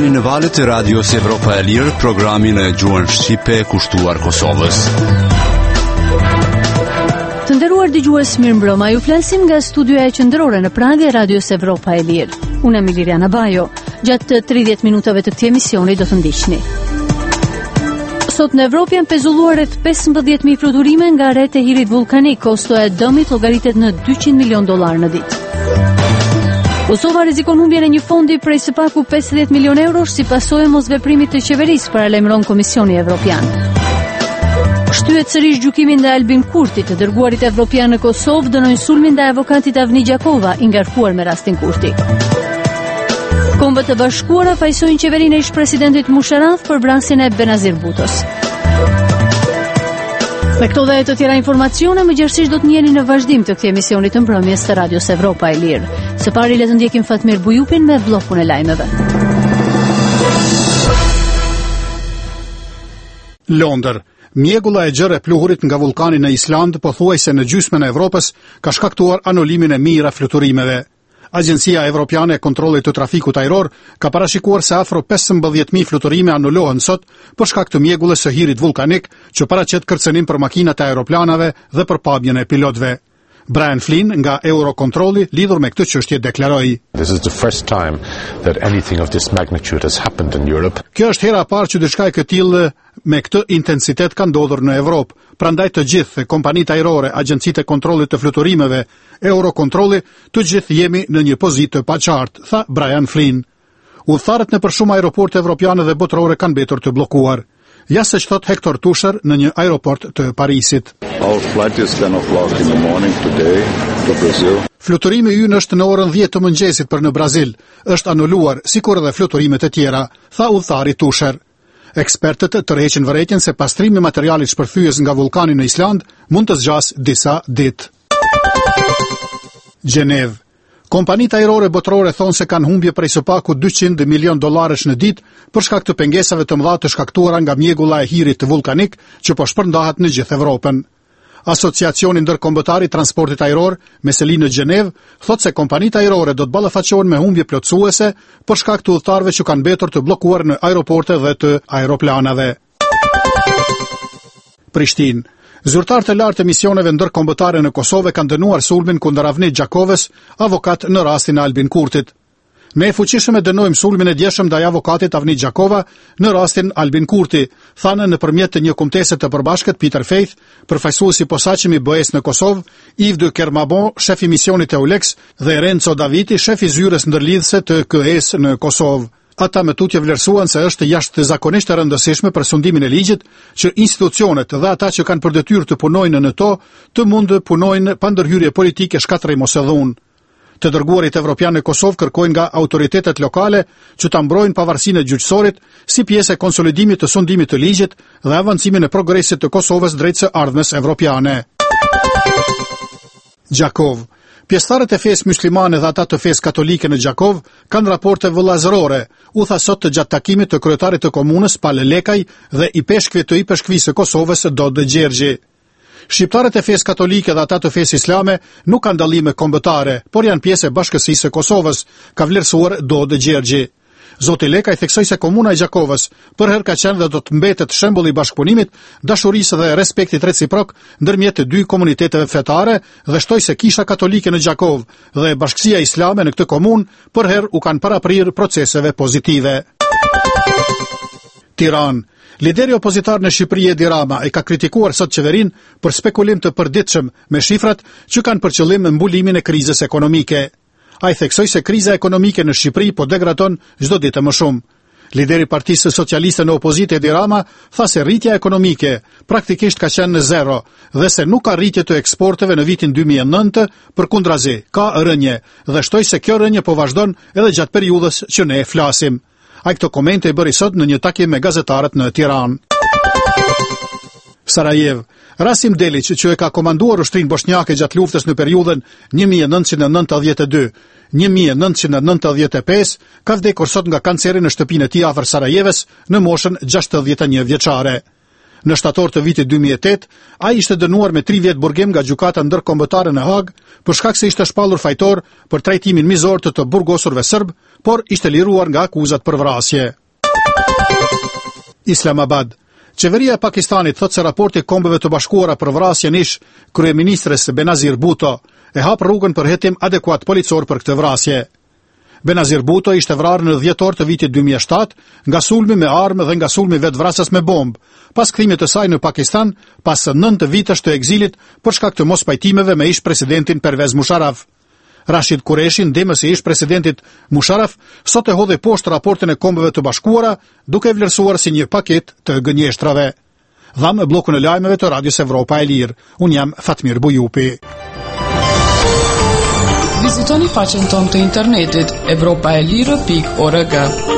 Jeni në valët e radios Evropa e Lirë, programin e gjuhën shqipe kushtuar Kosovës. Të nderuar dëgjues, mirëmbrëma, ju flasim nga studioja qendrore në Prag e radios Evropa e Lirë. Unë jam Liliana Bajo. Gjatë 30 minutave të këtij emisioni do të ndiqni. Sot në Evropë janë pezulluar rreth 15.000 fluturime nga rreth e hirit vulkanik. Kosto e dëmit llogaritet në $200 milion në ditë. Kosova rrezikon humbjen e një fondi prej së paku 50 milion eurosh si pasojë e mosveprimit të qeverisë, paralajmëron Komisioni Evropian. Shtyhet sërish gjykimi ndaj Albin Kurti, të dërguarit evropian në Kosovë dënojnë sulmin ndaj avokatit Avni Gjakova, i ngarkuar me rastin Kurti. Kombët e Bashkuara fajsojnë qeverinë e ish-presidentit Musharraf për vrasjen e Benazir Bhutos. Me këto dhe të tjera informacione, mëngjesisht do të njeni në vazhdim të këtij emisioni të mbrëmjes të Radios Evropa e Lirë. Së pari le të ndjekim Fatmir Bujupin me bllokun e lajmeve. Londër. Mjegulla e gjerë e pluhurit nga vulkani në Island, pothuajse në gjysmën e Evropës, ka shkaktuar anulimin e mirë a fluturimeve. Agjencia Evropiane e Kontrollit të Trafikut Ajror ka parashikuar se afro 15.000 fluturime anulohen sot për shkak të mjegullës së hirit vulkanik që paraqet kërcënim për makinat e aeroplanave dhe për pamjen e pilotëve. Brian Flynn nga Eurocontrolli lidhur me këtë çështje deklaroi: This is the first time that anything of this magnitude has happened in Europe. Kjo është hera e parë që diçka e këtillë me këtë intensitet ka ndodhur në Evropë. Prandaj të gjithë kompanitë ajrore, agjencitë e kontrollit të fluturimeve, Eurocontrolli, të gjithë jemi në një pozitë të paqartë, tha Brian Flynn. Udhëtarët në për shumë aeroporte evropiane dhe botërore kanë mbetur të bllokuar. Ja se thot Hector Tusher në një aeroport të Parisit. Our flight is 10 o'clock in the morning today to Brazil. Fluturimi ynë është në orën 10 të mëngjesit për në Brazil. Është anuluar, sikur edhe fluturimet e tjera, tha udhëtari Tusher. Ekspertët tërheqin vërejtjen se pastrimi i materialit shpërthyes nga vulkani në Island mund të zgjasë disa ditë. Gjenev. Kompanitë ajrore botërore thonë se kanë humbje prej së paku $200 milion në ditë për shkak të pengesave të mëdha të shkaktuara nga mjegulla e hirit vulkanik që po shpërndahet në gjithë Evropën. Asociacioni ndërkombëtar i transportit ajror, me seli në Gjenev, thotë se kompanitë ajrore do të ballafaqohen me humbje plotësuese për shkak të udhëtarëve që kanë mbetur të bllokuar në aeroporte dhe të aeroplanave. Prishtinë. Zyrtarët e lartë të misioneve ndërkombëtare në Kosovë kanë dënuar sulmin kundër Avnit Gjakovës, avokat në rastin e Albin Kurtit. Ne e fuqishëm e dënojmë sulmin e djeshëm ndaj avokatit Avnit Gjakova në rastin Albin Kurti, thanë nëpërmjet të një kumtese të përbashkët Peter Faith, përfaqësuesi i posaçëm i BE-s në Kosovë, Yves de Kermabon, shef i misionit EULEX dhe Renzo Daviti, shef i zyrës ndërlidhëse të KS në Kosovë. Ata me tutje vlerësuan se është jashtëzakonisht e rëndësishme për sundimin e ligjit që institucionet dhe ata që kanë për detyrë të punojnë në to të mund të punojnë pa ndërhyrje politike shkatërrej mos e dhunë. Të dërguarit evropian në Kosovë kërkojnë nga autoritetet lokale që ta mbrojnë pavarësinë e gjyqësorit si pjesë e konsolidimit të sundimit të ligjit dhe avancimin e progresit të Kosovës drejt së ardhmes evropiane. Gjakov. Pjesëtarët e fesë muslimane dhe ata të fesë katolike në Gjakov kanë raporte vëllazërore, u tha sot të gjatë takimit të kryetarit të komunës Pale Lekaj dhe i peshkve të IPSHQI-së Kosovës Dodë Gjergji. Shqiptarët e fesë katolike dhe ata të fesë islame nuk kanë dallime kombëtare, por janë pjesë e Bashkësisë së Kosovës, ka vlerësuar Dodë Gjergji. Zoti Lekaj theksoi se komuna e Gjakovës për herë ka qenë dhe do të mbetet shembull i bashkëpunimit, dashurisë dhe respektit reciprok ndërmjet të dy komuniteteve fetare dhe shtoi se Kisha Katolike në Gjakov dhe Bashkësia Islame në këtë komunë për herë u kanë paraprirë proceseve pozitive. Tiranë. Lideri opozitar në Shqipëri Edi Rama e ka kritikuar sot qeverinë për spekulim të përditshëm me shifrat që kanë për qëllim mbulimin e krizës ekonomike. Ai theksoi se kriza ekonomike në Shqipëri po degradon çdo ditë më shumë. Lideri i Partisë Socialiste në opozitë Edi Rama tha se rritja ekonomike praktikisht ka qenë në zero dhe se nuk ka rritje të eksporteve në vitin 2009, përkundrazi ka rënje dhe shtoi se kjo rënje po vazhdon edhe gjatë periudhës që ne flasim. Ai këto komente i bëri sot në një takim me gazetarët në Tiranë. Sarajevo. Rasim Delić, që e ka komanduar ushtrinë bosnjake gjatë luftës në periudhën 1992-1995, ka vdekur sot nga kanceri në shtëpinë e tij afër Sarajevës në moshën 61 vjeçare. Në shtator të vitit 2008, ai ishte dënuar me 3 vjet burgim nga gjykata ndërkombëtare në Hag për shkak se ishte shpallur fajtor për trajtimin mizor të burgosurve serb, por ishte liruar nga akuzat për vrasje. Islamabad. Qeveria e Pakistanit thot se raporti Kombeve të Bashkuara për vrasjen ish kryeministres Benazir Bhutto e hap rrugën për hetim adekuat policor për këtë vrasje. Benazir Bhutto ishte vrarë në dhjetor të vitit 2007 nga sulmi me armë dhe nga sulmi vetvrasës me bombë, pas kthimit të saj në Pakistan pas 9 vitesh të egzilit për shkak të mos pajtimeve me ish presidentin Pervez Musharraf. Rashid Qureshi, ndemës i ish presidentit Musharraf, sot e hodhi poshtë raportin e Kombeve të Bashkuara, duke vlerësuar si një paket të gënjeshtrave. Dham bllokun e lajmeve të Radios Evropa e Lirë. Unë jam Fatmir Bujupi. Vizitoni faqen tonë të internetit evropaelire.org.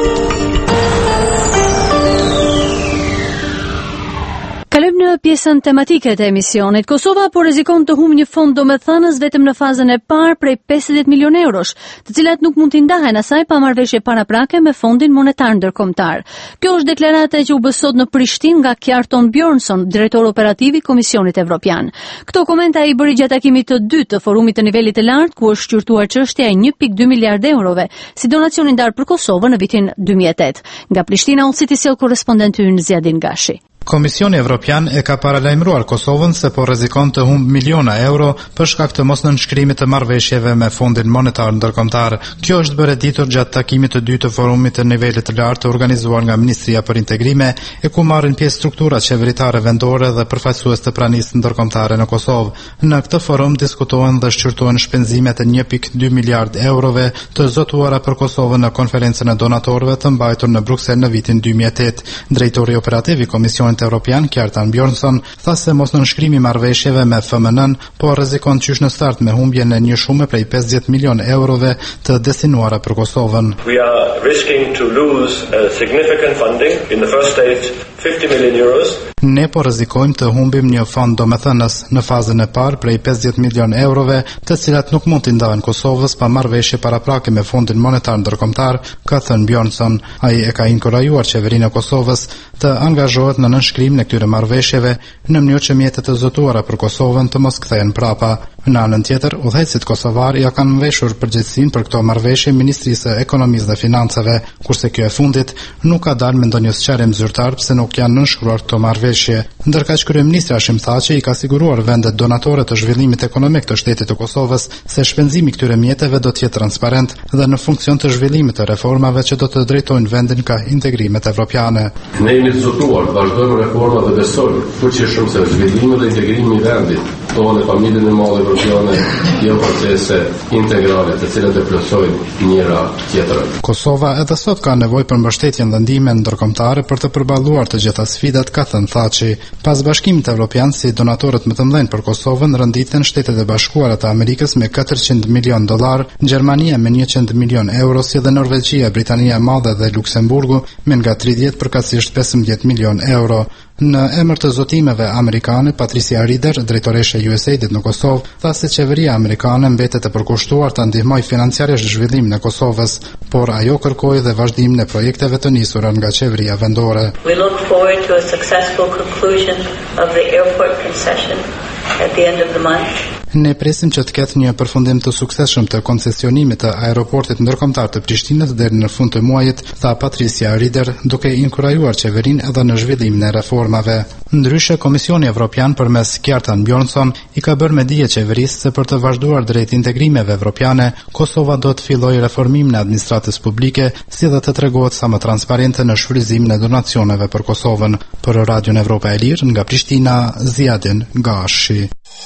Kalojmë në pjesën tematike të emisionit. Kosova po rrezikon të humbë një fond domethënës vetëm në fazën e parë prej 50 milionë eurosh, të cilat nuk mund t'i ndahen asaj pa marrëveshje paraprake me Fondin Monetar Ndërkombëtar. Kjo është deklarata që u bë sot në Prishtinë nga Kjartan Bjornsson, drejtor operativ i Komisionit Evropian. Këto komente ai bëri gjatë takimit të dytë të forumit të nivelit të lartë, ku është shqyrtuar çështja e 1.2 miliardë eurove si donacioni ndar për Kosovën në vitin 2008. Nga Prishtina udhëziti sjell korrespondenti ynë Ziadin Gashi. Komisioni Evropian e ka paralajmëruar Kosovën se po rrezikon të humbë miliona euro për shkak të mosnënshkrimit të marrëveshjeve me Fondin Monetar Ndërkombëtar. Kjo është bërë ditur gjatë takimit të dytë të forumit të nivelit të lartë të organizuar nga Ministria për Integrime, e ku marrin pjesë strukturat qeveritare vendore dhe përfaqësues të pranisë ndërkombëtare në Kosovë. Në këtë forum diskutohen dhe shqyrtohen shpenzimet e 1.2 miliard eurove të zotuara për Kosovën në konferencën e donatorëve të mbajtur në Bruksel në vitin 2008. Drejtori operativ i Komisionit Evropian Kjartan Bjornsson tha se mosnënshkrimi i marrëveshjeve me FMN po rrezikon qysh në start me humbjen e një shume prej 50 milionë eurove të destinuara për Kosovën. We are risking to lose significant funding in the first stage, 50 million euros. Ne po rrezikojmë të humbim një fond domethënës në fazën e parë prej 50 milionë eurove, të cilat nuk mund t'i ndahen Kosovës pa marrëveshje paraprake me Fondin Monetar Ndërkombëtar, ka thënë Bjornsson. Ai e ka inkurajuar qeverinë e Kosovës të angazhohet në nënshkrim në këtyre marrëveshjeve në mënyrë që mjetet e zotuara për Kosovën të mos kthehen prapa. Në anën tjetër, udhëheqësit kosovar ja kanë mbeshur përgjegjësinë për këto marrëveshje Ministrisë së Ekonomisë dhe Financave, kurse kjo e fundit nuk ka dalë me ndonjë sqarim zyrtar pse nuk janë nënshkruar këto marrëveshje. Ndërkaq kryeministri Hashim Thaçi i ka siguruar vendet donatore të zhvillimit ekonomik të shtetit të Kosovës se shpenzimi këtyre mjeteve do të jetë transparent dhe në funksion të zhvillimit të reformave që do të drejtojnë vendin ka integrimet evropiane. Ne jemi të zotuar, vazhdojmë reforma dhe besojmë fuqishëm se zhvillimi dhe integrimi i vendit tonë familjen e madhe evropiane janë procese integrale të cilat e plotësojnë njëra tjetrën. Kosova edhe sot ka nevojë për mbështetjen dhe ndihmën ndërkombëtare për të përballuar të gjitha sfidat, ka thënë Thaçi. Pas Bashkimit Evropian, si donatorët më të mëdhenj për Kosovën renditen Shtetet e Bashkuara të Amerikës me $400 milion, Gjermania me 100 milion euro, si dhe Norvegjia, Britania e Madhe dhe Luksemburgu me nga 30 përkatësisht 15 milion euro. Në emër të zotimeve amerikane, Patricia Rider, drejtoresha e USAID-it në Kosovë, tha se qeveria amerikane mbetet e përkushtuar të ndihmojë financiarisht zhvillimin e Kosovës, por ajo kërkoi dhe vazhdimin e projekteve të nisura nga qeveria vendore. We look forward to a successful conclusion of the airport concession at the end of the month. Ne presim që të ketë një përfundim të suksesshëm të koncesionimit të aeroportit ndërkombëtar të Prishtinës deri në fund të muajit, tha Patricia Rider, duke inkurajuar qeverinë edhe në zhvillimin e reformave. Ndryshe, Komisioni Evropian përmes Kjartan Bjornsson i ka bërë me dije qeverisë se për të vazhduar drejt integrimeve evropiane, Kosova do të fillojë reformimin e administratës publike, si dhe të tregohet sa më transparente në shfrytëzimin e donacioneve për Kosovën. Për Radion Evropa e Lirë, nga Prishtina, Ziadin Gashi.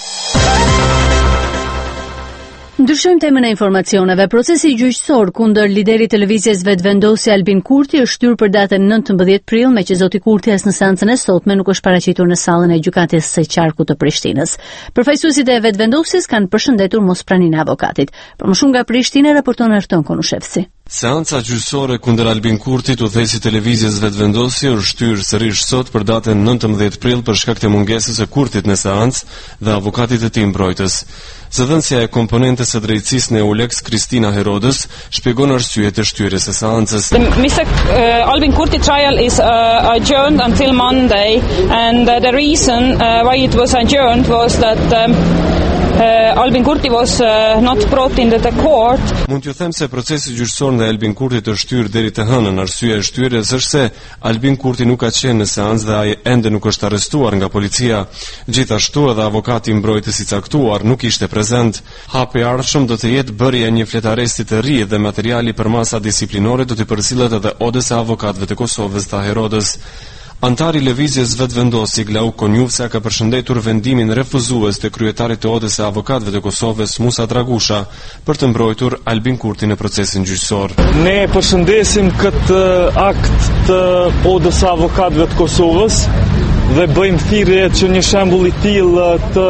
Ndryshojmë temën e informacioneve. Procesi gjyqësor kundër liderit të lëvizjes vetëvendosje Albin Kurti është shtyr për datën 19 prill, me që zoti Kurti as në seancën e sotme nuk është paraqitur në sallën e gjykatës së qarkut të Prishtinës. Përfaqësuesit e vetëvendosjes kanë përshëndetur mospraninë e avokatit. Për më shumë nga Prishtina raporton Arton Konushevci. Seanca gjyqësore kundër Albin Kurtit, udhëheqësi televizjes vetvendosi, u shtyr sërish sot për datën 19 prill për shkak të mungesës së Kurtit në seancë dhe avokatit e tij mbrojtës. Zëdhënësja e komponentes së drejtësisë në EULEX, Kristina Herodës, shpjegon arsyet e shtyrjes së seancës. Mr. Albin Kurti trial is adjourned until Monday, and the reason why it was adjourned was that Albin Kurti was not brought into the court. Mund t'ju them se procesi gjyqësor ndaj Albin Kurtit është shtyr deri të hënën. Arsyeja e shtyrjes është se Albin Kurti nuk ka qenë në seancë dhe ai ende nuk është arrestuar nga policia. Gjithashtu edhe avokati i mbrojtës i caktuar nuk ishte prezent. Hapi i ardhshëm do të jetë bërja e një fletaresti të ri dhe materiali për masa disiplinore do të përcillet edhe odës e avokatëve të Kosovës të Herodës. Antari lëvizjes vetvendosi Glauk Konjufca ka përshëndetur vendimin refuzues të kryetarit të odës e avokatëve të Kosovës Musa Dragusha për të mbrojtur Albin Kurtin në procesin gjyqësor. Ne përshëndesim këtë akt të odës së avokatëve të Kosovës dhe bëjmë thirrje që një shembull i tillë të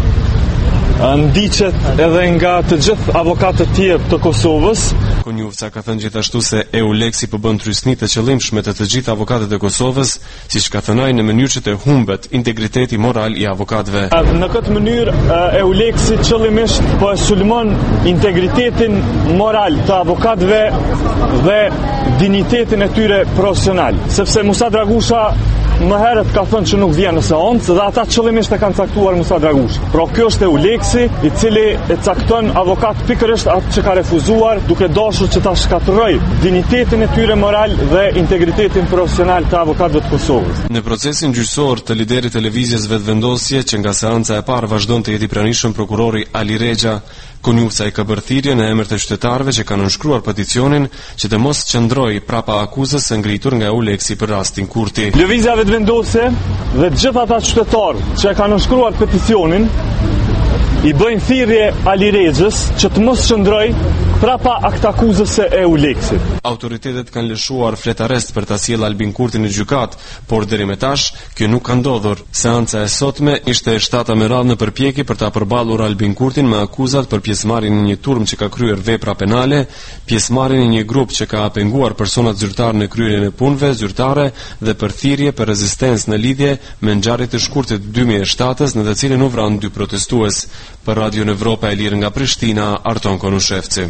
ndiqet edhe nga të gjithë avokatët tjerë të Kosovës. Konjufca ka thënë gjithashtu se EULEX i bën trysni të qëllimshme të gjithë avokatët e Kosovës, siç ka thënë ai, në mënyrë që të humbet integriteti moral i avokatëve. Në këtë mënyrë EULEX qëllimisht po e sulmon integritetin moral të avokatëve dhe dinjitetin e tyre profesional, sepse Musa Dragusha më herët ka thënë që nuk vjen në seancë dhe ata qëllimisht e kanë caktuar Musa Dragusha. Pra kjo është EULEX-i i cili e cakton avokat pikërisht atë që ka refuzuar, duke dashur që ta shkatërroj dinjitetin e tyre moral dhe integritetin profesional të avokatëve të Kosovës. Në procesin gjyqësor të liderit televizjes vetvendosje që nga seanca e parë vazhdon të jetë i pranishëm prokurori Ali Rexha, Konjufca i ka bërë thirrje në emër të qytetarëve që kanë nënshkruar peticionin që të mos qëndrojë prapa akuzës së ngritur nga EULEX-i për rastin Kurti. Lëvizja vetvendosje dhe të gjithë ata qytetarë që e kanë nënshkruar peticionin i bëjnë thirrje Ali Rexhës që të mos qëndrojë prapa akt akuzës së EULEX-it. Autoritetet kanë lëshuar fletarest për ta sjellë Albin Kurtin në gjykat, por deri më tash kjo nuk ka ndodhur. Seanca e sotme ishte e shtata me radhë në përpjekje për ta përballur Albin Kurtin me akuzat për pjesëmarrjen në një turm që ka kryer vepra penale, pjesëmarrjen në një grup që ka penguar persona zyrtar në kryerjen e punëve zyrtare dhe për thirrje për rezistencë në lidhje me ngjarjet e shkurtë të 2007-s në të cilën u vranë 2 protestues. Për Radio Evropa e Lirë nga Prishtina, Arton Konushevci.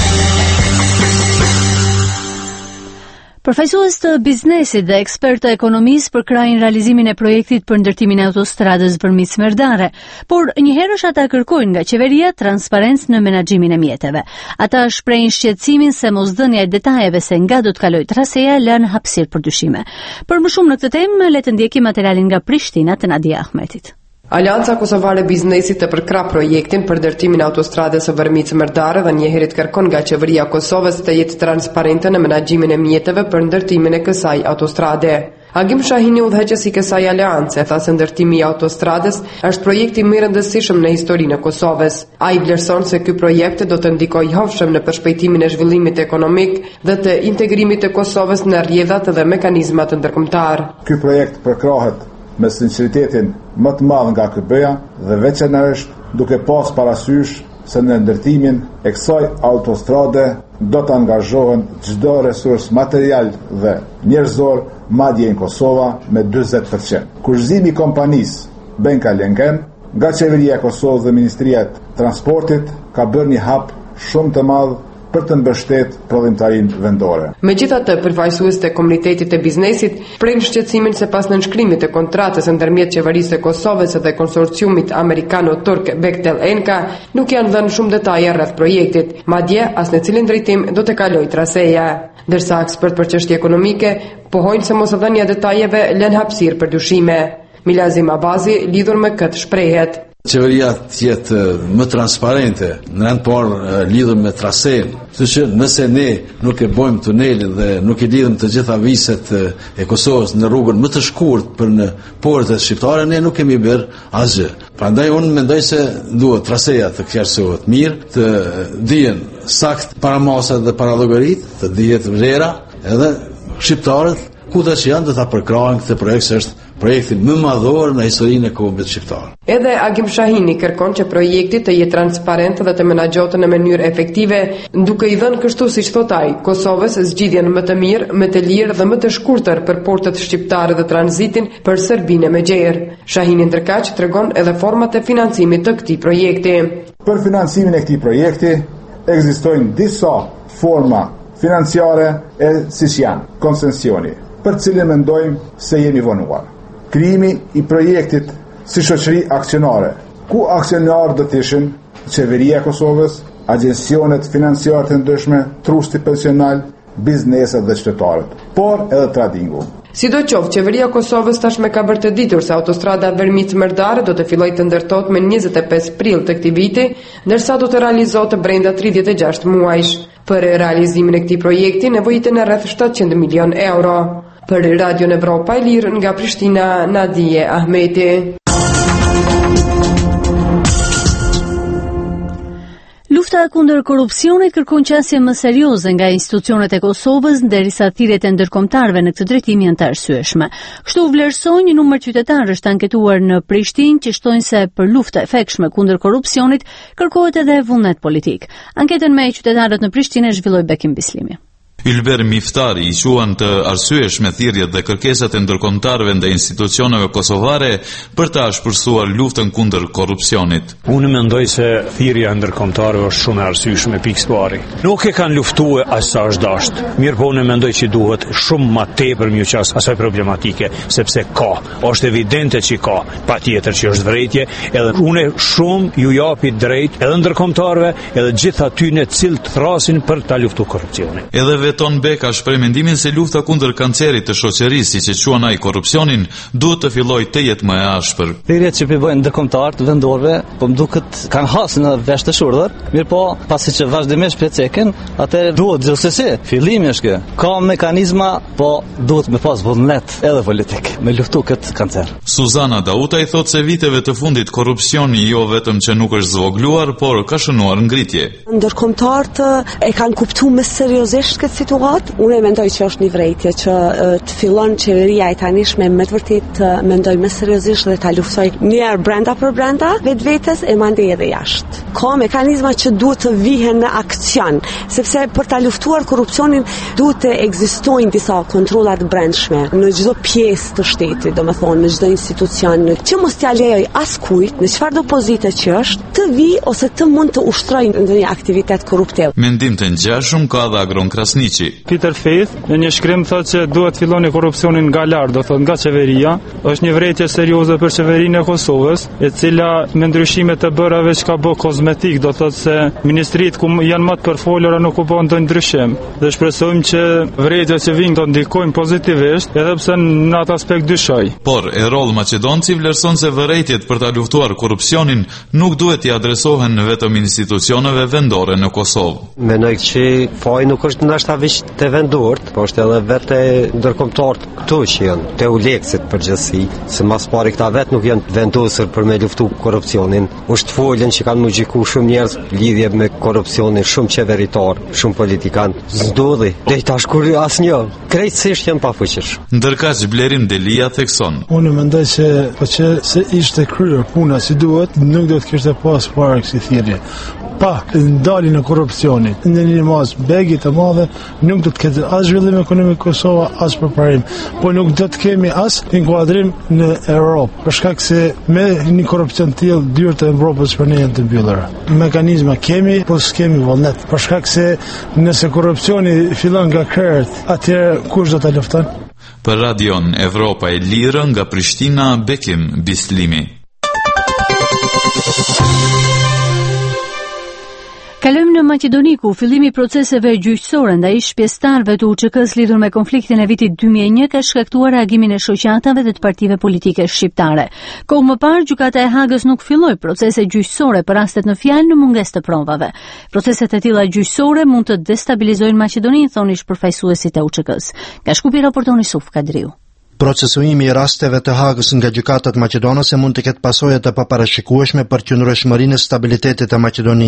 Përfaqësues të biznesit dhe ekspertë të ekonomisë përkrajnë realizimin e projektit për ndërtimin e autostradës përmi Smerdare, por njëherësh ata kërkojnë nga qeveria transparencë në menaxhimin e mjeteve. Ata shprehin shqetësimin se mosdhënia e detajeve se nga do të kalojë traseja lën hapësirë për dyshime. Për më shumë në këtë temë, le të ndjekim materialin nga Prishtina të Nadia Ahmetit. Alianca Kosovare Biznesit të përkrah projektin për ndërtimin e autostradës së Vërmic-Smerdare dhe njëherët kërkon nga qeveria e Kosovës të jetë transparente në menaxhimin e mjeteve për ndërtimin e kësaj autostrade. Agim Shahini, udhëheqës i kësaj aliance, tha se ndërtimi i autostradës është projekti më i rëndësishëm në historinë e Kosovës. Ai vlerëson se ky projekt do të ndikojë hovshëm në përshpejtimin e zhvillimit ekonomik dhe të integrimit të Kosovës në rrjedhat dhe mekanizmat ndërkombëtar. Ky projekt përkrahet me sinqeritetin më të madh nga KBE-ja dhe veçanërisht duke pas parasysh se në ndërtimin e kësaj autostrade do të angazhohen çdo resurs material dhe njerëzor, madje në Kosova me 40%. Kurzimi i kompanisë Benka Lengen nga qeveria e Kosovës dhe Ministria e Transportit ka bërë një hap shumë të madh për të mbështetur prodhimtarinë vendore. Megjithatë, përfaqësuesit e komunitetit të biznesit prenë shqetësimin se pas nënshkrimit të kontratës ndërmjet qeverisë së Kosovës dhe konsorciumit amerikano-turk Bechtel Enka nuk janë dhënë shumë detaje rreth projektit, madje as në cilin drejtim do të kalojë traseja. Ndërsa ekspert për çështje ekonomike pohojnë se mosdhënia e detajeve lën hapësirë për dyshime. Milazim Abazi lidhur me këtë shprehet. Qeveria të jetë më transparente në rend parë lidhur me trasen, që nëse ne nuk e bojmë tunelin dhe nuk e lidhëm të gjitha viset e Kosovës në rrugën më të shkurt për në portet shqiptare, ne nuk kemi bërë asgjë. Prandaj unë mendoj se duhet traseja të qartësohet mirë, të dihen sakt paramasat dhe parallogarit, të dihet vlera, edhe shqiptarët kudo që janë do ta përkrahen këtë projekt se është projektin më madhor në historinë e kombit shqiptar. Edhe Agim Shahini kërkon që projekti të jetë transparent dhe të menaxhohet në mënyrë efektive, duke i dhënë kështu siç thot ai, Kosovës zgjidhjen më të mirë, më të lirë dhe më të shkurtër për portët shqiptare dhe tranzitin për Serbinë me gjerë. Shahini ndërkaq tregon edhe format e financimit të këtij projekti. Për financimin e këtij projekti ekzistojnë disa forma financiare siç janë konsensioni, për cilin mendojmë se jemi vonuar. Krijimi i projektit si shoqëri aksionare, ku aksionarë do të ishin Qeveria e Kosovës, agjensionet financiare të ndryshme, trusti pensional, bizneset dhe qytetarët, por edhe tradingu. Sidoqoftë, Qeveria e Kosovës tashmë ka bërë të ditur se autostrada Vermic-Merdare do të fillojë të ndërtohet më 25 prill të këtij viti, ndërsa do të realizohet brenda 36 muajsh. Për realizimin e këtij projekti nevojiten rreth 700 milion euro. Për Radio Evropa e Lirë nga Prishtina, Nadije Ahmeti. Lufta kundër korrupsionit kërkon qasje më serioze nga institucionet e Kosovës, derisa thirrjet e ndërkombëtarëve në këtë drejtim janë të arsyeshme. Kështu vlerësoi një numër qytetarësh të anketuar në Prishtinë që shtojnë se për luftë e efektshme kundër korrupsionit kërkohet edhe vullnet politik. Anketën me qytetarët në Prishtinë e zhvilloi Bekim Bislimi. Ylber Miftari i quan të arsyeshme thirrjet dhe kërkesat e ndërkombëtarëve ndaj institucioneve kosovare për të shpërsuar luftën kundër korrupsionit. Unë mendoj se thirrja e ndërkombëtarëve është shumë e arsyeshme pikë pari. Nuk e kanë luftuar as sa është dashur. Mirpo unë mendoj që duhet shumë më tepër më qas asaj problematike, sepse është evidente që ka, patjetër që është vërejtje, edhe unë shumë ju japi drejt edhe ndërkombëtarëve, edhe gjithë aty në cilët thrasin për ta luftuar korrupsionin. Edhe Veton Beka shpreh mendimin se lufta kundër kancerit të shoqërisë, siç e quan ai korrupsionin, duhet të fillojë të jetë më e ashpër. Thirrjet që bëjnë ndërkombëtarët vendorëve, po më duket kanë hasur në vesh të shurdhër, mirëpo pasi që vazhdimisht pleceken, atë duhet gjithsesi. Fillimi është kjo. Ka mekanizma, po duhet me pas vullnet edhe politik me luftu këtë kancer. Suzana Dauta i thot se viteve të fundit korrupsioni jo vetëm që nuk është zvogluar, por ka shënuar ngritje. Ndërkombëtarët e kanë kuptuar më seriozisht këtë situatë. Unë mendoj që është një vërejtje që të fillon qeveria e tanishme me të vërtetë të mendoj më seriozisht dhe ta luftoj njëherë brenda për brenda vetvetes e mandej edhe jashtë. Ka mekanizma që duhet të vihen në aksion, sepse për ta luftuar korrupsionin duhet të ekzistojnë disa kontrolla të brendshme në çdo pjesë të shtetit, domethënë në çdo institucion, që mos t'ia lejoj askujt në çfarëdo pozite që është të vi ose të mund të ushtrojë ndonjë aktivitet korruptiv. Mendim të ngjashëm ka dhe Agron Krasniqi. Peter Faith në një shkrim thotë që duhet filloni korrupsionin nga lart, do thotë nga qeveria. Është një vërejtje serioze për qeverinë e Kosovës, e cila me ndryshime të bëra veç ka bë kozmetik, do thotë se ministrit ku janë më të përfolura nuk u bën ndonjë ndryshim. Dhe shpresojmë që vërejtjet që vijnë do ndikojnë pozitivisht, edhe pse në atë aspekt dyshoj. Por Erol Maqedonci vlerëson se vërejtjet për ta luftuar korrupsionin nuk duhet t'i adresohen vetëm institucioneve vendore në Kosovë. Mendoj që faji nuk është ndoshta vetëm te vendorët, por është edhe vetë ndërkombëtarët këtu që janë te uleksit përgjithësi, se mas pari këta vetë nuk janë vendosur për me luftu korrupsionin. Është folën që kanë mugjiku shumë njerëz lidhje me korrupsionin, shumë qeveritar, shumë politikan. Zdodhi, deri tash kur asnjë, krejtësisht janë pafuqish. Ndërkaq Blerim Delia thekson. Unë mendoj se po që se ishte kryer puna si duhet, nuk do të kishte pas parë kësi thirrje. Pa ndaljen e korrupsionit, në një mas begi të madhe, nuk do të ketë as zhvillim ekonomik Kosova, as përparim, po nuk do të kemi as inkuadrim në Europë, për shkak se me një korrupsion të tillë dyert e Evropës për ne janë të mbyllura. Mekanizma kemi, po s'kemi vullnet, për shkak se nëse korrupsioni fillon nga krerët, atëherë kush do ta lufton? Për Radion Evropa e Lirë nga Prishtina, Bekim Bislimi. Kalojmë në Maqedoni, ku fillimi i proceseve gjyqësore ndaj shpjestarëve të UÇK-s lidhur me konfliktin e vitit 2001 ka shkaktuar reagimin e shoqatave dhe të partive politike shqiptare. Kohë më parë, gjykata e Hagës nuk filloi procese gjyqësore për rastet në fjalë në mungesë të provave. Proceset e tilla gjyqësore mund të destabilizojnë Maqedoninë, thonë përfaqësuesit e UÇK-s. Nga Shkupi raporton Yusuf Kadriu. Procesuimi i rasteve të Hagës nga gjykatat maqedonase mund të ketë pasoja të paparashikueshme për qëndrueshmërinë e stabilitetit të Maqedonisë.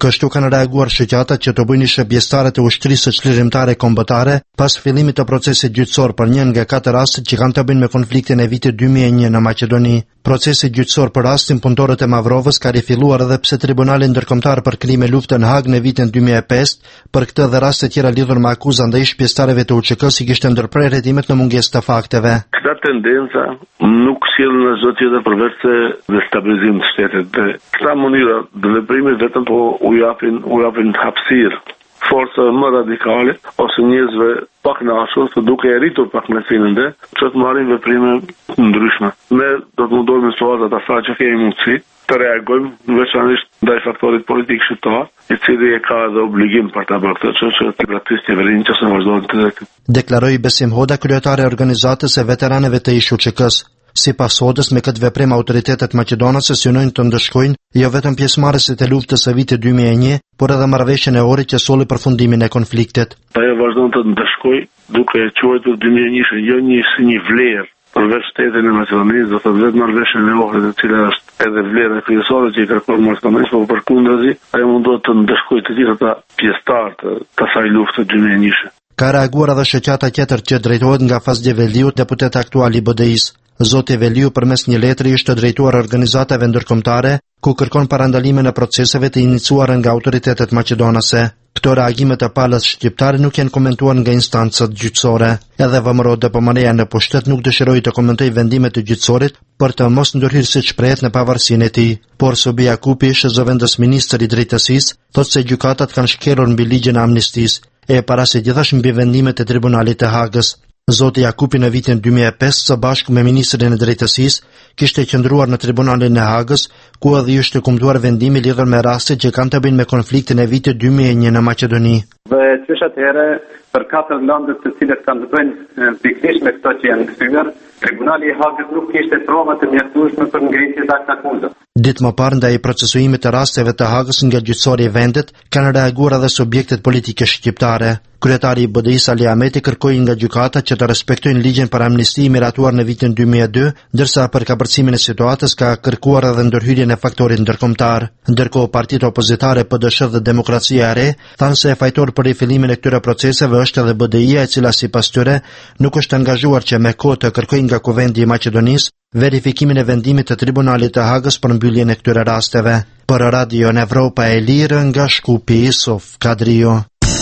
Kështu kanë reaguar shoqatat që të bëjnë shërbëtarët e ushtrisë çlirimtare kombëtare pas fillimit të procesit gjyqësor për një nga 4 rastet që kanë të bëjnë me konfliktin e vitit 2001 në Maqedoni. Procesi gjyqësor për rastin punëtorët e Mavrovës ka rifilluar edhe pse Tribunali Ndërkombëtar për Krime Lufte në Hag në vitin 2005 për këtë dhe raste tjera lidhur me akuza ndaj shpjestarëve të UÇK-s i kishte ndërprer hetimet në mungesë të fakteve. Këta tendenca nuk sjellin në çdo tjetër përveç se destabilizim të shtetit. Këta mënyra të veprimit vetëm po u japin hapësirë forcave më radikale ose njerëzve pak nashur të duke e rritur pak mesinën që të marrin veprime ndryshme. Ne do të mundohemi në situata asaj që kemi mundësi të reagojmë veçanërisht ndaj faktorit politik shqiptar, i cili e ka edhe obligim për ta bërë këtë që të gratis qeverinë që se vazhdojnë të drejtë. Deklaroi Besim Hoda, kryetare e organizatës e veteranëve të ish UÇK-s. Sipas Hodës, me këtë veprim autoritetet maqedonase synojnë të ndëshkojnë jo vetëm pjesëmarrësit e luftës së vitit 2001, por edhe marrëveshjen e orit që solli përfundimin e konfliktit. Ajo vazhdon të ndëshkojë duke e quajtur 2001 jo një vlerë përveç shtetin e Maqedonisë, do të vetë marrëveshjen e orit e cila është edhe vlera kryesore që i kërkon Maqedonisë, por përkundazi ajo mundohet të ndëshkojë të gjithë ata pjesëtarë të asaj lufte 2001. Ka reaguar edhe shoqata tjetër që drejtohet nga Fazli Veliu, deputet aktual i BDI-s. Zoti Veliu përmes një letri është drejtuar organizatave ndërkombëtare ku kërkon parandalimin e proceseve të iniciuara nga autoritetet maqedonase. Këto reagime të palës shqiptare nuk janë komentuar nga instancat gjyqësore. Edhe VMRO DPMR-ja në pushtet nuk dëshiroi të komentojë vendimet e gjyqësorit për të mos ndërhyrë siç shprehet në pavarësinë e tij. Por Sobi Jakupi, zëvendës ministër i drejtësisë, thotë se gjykatat kanë shkelur mbi ligjin e amnistisë e paraqit gjithashtu mbi vendimet e Tribunalit të Hagës. Zoti Jakupi në vitin 2005 së bashku me ministrin e drejtësisë kishte qëndruar në Tribunalin e Hagës, ku edhe ishte kumtuar vendimi lidhur me rastet që kanë të bëjnë me konfliktin e vitit 2001 në Maqedoni. Dhe çështë atëherë për 4 lëndët të cilët kanë të bëjnë pikërisht me këto që janë kthyer, Tribunali i Hagës nuk kishte prova të mjaftueshme për ngritje të akuzës. Ditë më parë ndaj procesuimit të rasteve të Hagës nga gjyqësori i vendit, kanë reaguar edhe subjektet politike shqiptare. Kryetari i BDI-s Ali Ahmeti kërkoi nga gjykata që të respektojnë ligjin për amnisti miratuar në vitin 2002, ndërsa për kapërcimin e situatës ka kërkuar edhe ndërhyrjen e faktorit ndërkombëtar. Ndërkohë partitë opozitare PDSH dhe Demokracia e Re thanë se fajtor për rifillimin e këtyre proceseve është edhe BDI-ja, e cila sipas tyre nuk është angazhuar që me kohë të kërkojë nga Kuvendi i Maqedonisë verifikimin e vendimit të Tribunalit të Hagës për mbylljen e këtyre rasteve. Për Radio Evropa e Lirë nga Shkupi, Sof Kadrio.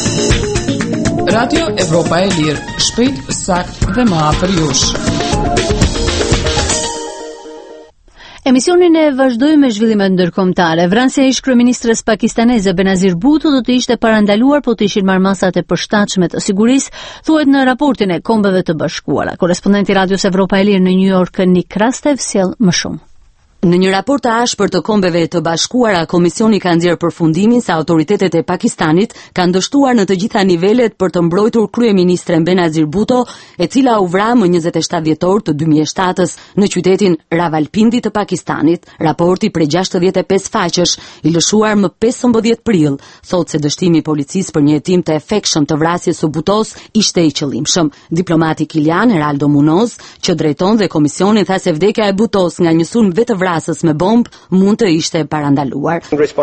Radio Evropa e Lirë, shpejt, sakt dhe më afër jush. Emisionin e vazhdoi me zhvillimet ndërkombëtare. Vrasja e ish-kryeministres pakistaneze Benazir Bhutto do të ishte parandaluar po të ishin marrë masat e përshtatshme të sigurisë, thuhet në raportin e Kombeve të Bashkuara. Korrespondenti i Radios Evropa e Lirë në New York, Nik Krastev, sjell më shumë. Në një raport të ashpër të Kombeve të Bashkuara, komisioni ka nxjerrë përfundimin se autoritetet e Pakistanit kanë dështuar në të gjitha nivelet për të mbrojtur kryeministren Benazir Bhutto, e cila u vra më 27 dhjetor të 2007-s në qytetin Rawalpindi të Pakistanit. Raporti prej 65 faqesh, i lëshuar më 15 prill, thotë se dështimi i policisë për një hetim të efektshëm të vrasjes së Bhuttos ishte i qëllimshëm. Diplomati kilian Heraldo Munoz, që drejton dhe komisionin, tha se vdekja e Bhuttos nga një sulm vetë vrasës me bombë mund të ishte parandaluar.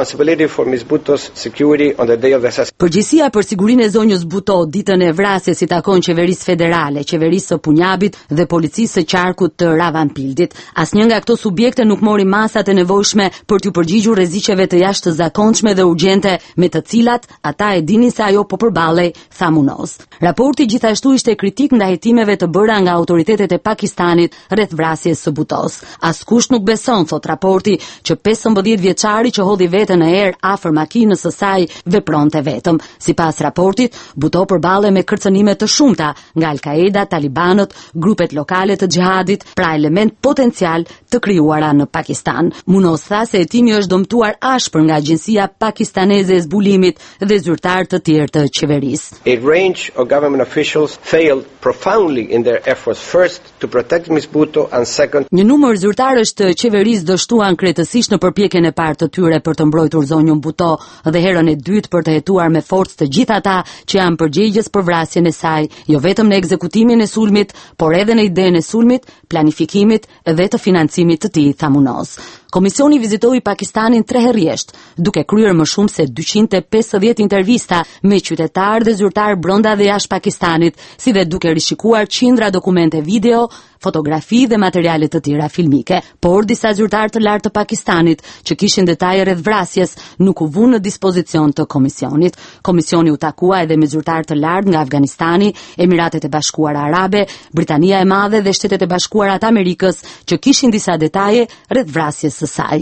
Përgjegjësia për sigurinë e zonjës Bhutto ditën e vrasjes i takon qeverisë federale, qeverisë së Punjabit dhe policisë së qarkut të Rawalpindit. Asnjë nga këto subjekte nuk mori masat e nevojshme për t'u përgjigjur rreziqeve të jashtëzakonshme dhe urgjente me të cilat ata e dinin se ajo po përballej, tha Munoz. Raporti gjithashtu ishte kritik ndaj hetimeve të bëra nga autoritetet e Pakistanit rreth vrasjes së Bhuttos. Askush nuk beson, thot raporti, që 15 vjeçari që hodhi veten në erë afër makinës së saj vepronte vetëm. Sipas raportit, Bhutto përballej me kërcënime të shumta nga Al-Qaeda, Talibanët, grupet lokale të xhihadit, pra element potencial të krijuara në Pakistan. Munoz tha se hetimi është dëmtuar ashpër nga Agjencia Pakistaneze e Zbulimit dhe zyrtar të tjerë të qeverisë. A range of government officials failed profoundly in their efforts, first to protect Ms. Bhutto and second. Një numër zyrtarësh të qeverisë dështuan krejtësisht në përpjekjen e parë të tyre për të mbrojtur zonjën Bhutto dhe herën e dytë për të hetuar me forcë të gjithë ata që janë përgjegjës për vrasjen e saj, jo vetëm në ekzekutimin e sulmit, por edhe në idenë e sulmit, planifikimit dhe të financimit të tij, tha Munoz. Komisioni vizitoi Pakistanin 3 herë rresht, duke kryer më shumë se 250 intervista me qytetarë dhe zyrtarë brenda dhe jashtë Pakistanit, si dhe duke rishikuar qindra dokumente video, fotografi dhe materiale të tjera filmike. Por disa zyrtarë të lartë të Pakistanit që kishin detaje rreth vrasjes nuk u vënë në dispozicion të komisionit. Komisioni u takua edhe me zyrtarë të lartë nga Afganistani, Emiratet e Bashkuara Arabe, Britania e Madhe dhe Shtetet e Bashkuara të Amerikës që kishin disa detaje rreth vrasjes së saj.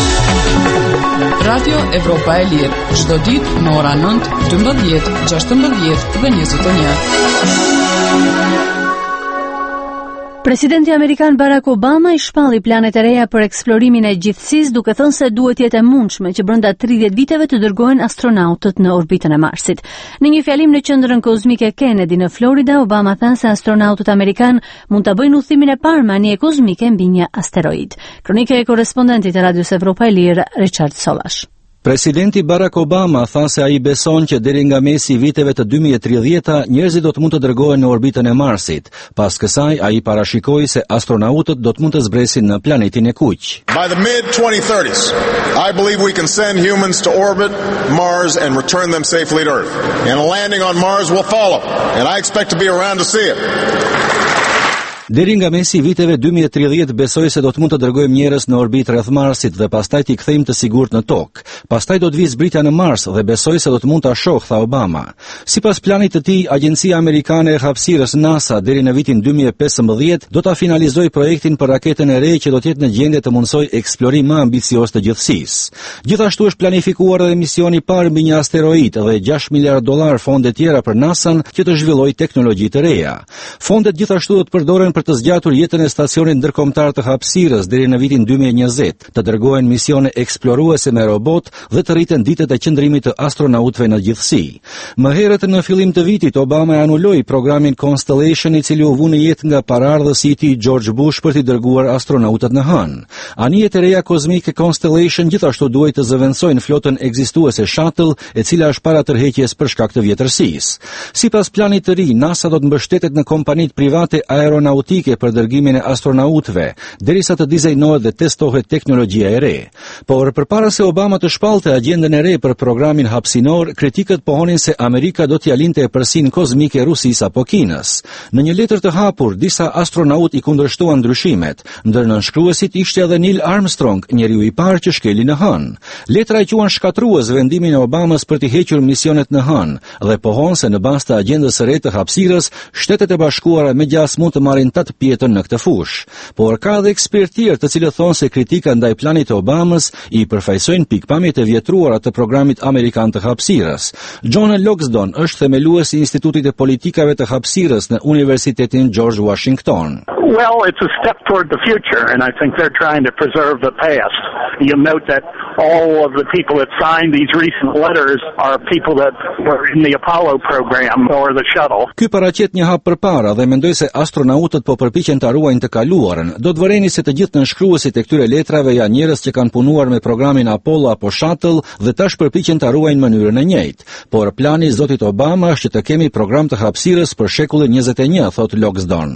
Radio Evropa e Lirë, çdo ditë në ora 9, 12, 16 dhe 21. Presidenti Amerikan Barack Obama i shpalli planet e reja për eksplorimin e gjithësisë, duke thënë se duhet jetë e mundshme që brenda 30 viteve të dërgohen astronautët në orbitën e Marsit. Në një fjalim në qendrën kozmike Kennedy në Florida, Obama tha se astronautët amerikan mund ta bëjnë udhimin e parë me anije kozmike mbi një asteroid. Kronika e korrespondentit të Radios Evropa e Lirë, Richard Sollash. Presidenti Barack Obama tha se ai beson që deri nga mesi i viteve të 2030-ta njerëzit do të mund të dërgohen në orbitën e Marsit. Pas kësaj ai parashikoi se astronautët do të mund të zbresin në planetin e kuq. By the mid-2030s, I believe we can send humans to orbit Mars and return them safely to Earth. And a landing on Mars will follow, and I expect to be around to see it. Deri nga mesi i viteve 2030 besoj se do të mund të dërgojmë njerëz në orbitë rreth Marsit dhe pastaj t'i kthejmë të sigurt në Tokë. Pastaj do të vijë zbritja në Mars dhe besoj se do të mund ta shoh, tha Obama. Sipas planit të tij, Agjencia Amerikane e Hapësirës NASA deri në vitin 2015 do ta finalizojë projektin për raketën e re që do të jetë në gjendje të mundsojë eksplorim më ambicioz të gjithësisë. Gjithashtu është planifikuar edhe misioni i parë mbi një asteroid dhe $6 miliard fonde tjera për NASA-n që të zhvillojë teknologji të reja. Fondet gjithashtu do të përdoren për të zgjatur jetën e stacionit ndërkombëtar të hapësirës deri në vitin 2020, të dërgohen misione eksploruese me robot dhe të rriten ditët e qëndrimit të astronautëve në gjithësi. Më herët në fillim të vitit Obama e anuloi programin Constellation, i cili u vënë jetë nga paraardhësi i tij George Bush për t'i dërguar astronautët në hënë. Anijet e reja kozmike Constellation gjithashtu duhet të zëvendësojnë flotën ekzistuese Shuttle, e cila është para tërheqjes për shkak të vjetërsisë. Sipas planit të ri, NASA do të mbështetet në kompanitë private aeronautike për dërgimin e astronautëve, derisa të dizajnohet dhe testohet teknologjia e re. Por përpara se Obama të shpallte agjendën e re për programin hapësinor, kritikët pohonin se Amerika do t'ja linte përsinë kozmike Rusisë apo Kinës. Në një letër të hapur, disa astronautë i kundërshtuan ndryshimet, ndër nënshkruesit ishte edhe Neil Armstrong, njeriu i parë që shkeli në hënë. Letra e quan shkatrues vendimin e Obamës për të hequr misionet në hënë dhe pohon se në bazë të agjendës së re të hapësirës, Shtetet e Bashkuara megjithëse mund të marrin tat pjetën në këtë fushë. Por ka edhe ekspertë tjerë të cilët thonë se kritika ndaj planit të Obamës i përfaqësojnë pikpamjet e vjetruara të programit amerikan të hapësirës. John Logsdon është themeluesi i Institutit të Politikave të Hapësirës në Universitetin George Washington. Well, it's a step toward the future, and I think they're trying to preserve the past. You'll note that all of the people that signed these recent letters are people that were in the Apollo program or the shuttle. Ky paraqet një hap përpara dhe mendoj se astronautët po përpiqen ta ruajnë të kaluarën. Do të vëreni se të gjithë nënshkruesit e këtyre letrave janë njerëz që kanë punuar me programin Apollo apo Shuttle dhe tash përpiqen ta ruajnë mënyrën e njëjtë. Por plani i zotit Obama është që të kemi program të hapësirës për shekullin 21, thot Logsdon.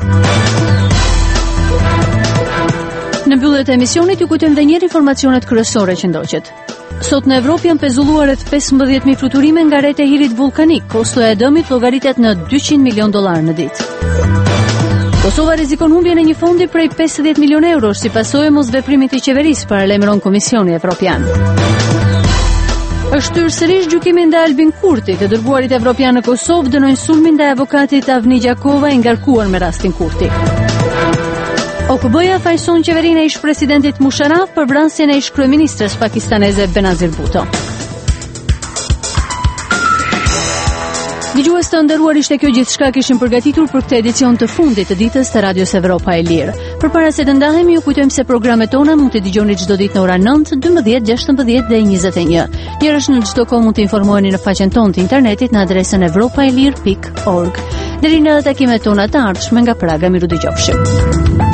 Në mbyllje të emisionit ju kujtojmë edhe një herë informacionet kryesore që ndoqet. Sot në Evropë janë pezulluar rreth 15.000 fluturime nga rreth e hirit vulkanik. Kosto e dëmit llogaritet në $200 milion në ditë. Kosova rrezikon humbjen e një fondi prej 50 milion euro si pasojë e mosveprimit të qeverisë, paralajmëron Komisioni Evropian. Është hyrë sërish gjykimi ndaj Albin Kurti, të dërguarit evropian në Kosovë dënojnë sulmin ndaj avokatit Avni Gjakova e ngarkuar me rastin Kurti. OKB-ja fajson qeverinë e ish-presidentit Musharraf për vrasjen e ish-kryeministres pakistaneze Benazir Bhutto. Dëgjues të nderuar, ishte kjo gjithçka kishim përgatitur për këtë edicion të fundit të ditës të Radios Evropa e Lirë. Përpara se të ndahemi, ju kujtojmë se programet tona mund të dëgjoni çdo ditë në orën 9, 12, 16 dhe 21. Njërësh në çdo kohë mund të informoheni në faqen tonë të internetit në adresën evropaelir.org. Deri në takimet tona të ardhshme nga Praga, miru dëgjofshim.